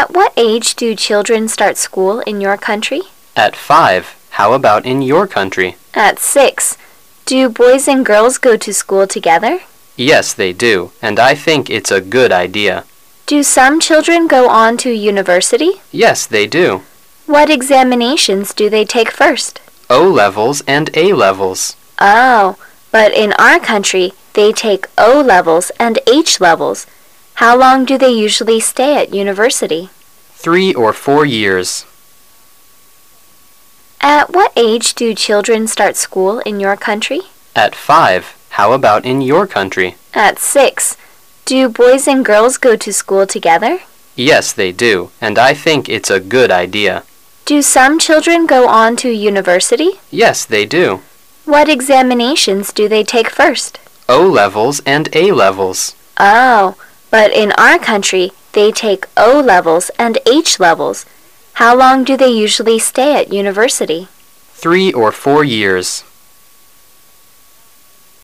At what age do children start school in your country? At 5. How about in your country? At 6. Do boys and girls go to school together? Yes, they do, and I think it's a good idea. Do some children go on to university? Yes, they do. What examinations do they take first? O-levels and A-levels. Oh, but in our country, they take O-levels and H-levels. How long do they usually stay at university? 3 or 4 years. At what age do children start school in your country? At 5. How about in your country? At 6. Do boys and girls go to school together? Yes, they do, and I think it's a good idea. Do some children go on to university? Yes, they do. What examinations do they take first? O-levels and A-levels. Oh, but in our country, they take O-levels and H-levels. How long do they usually stay at university? 3 or 4 years.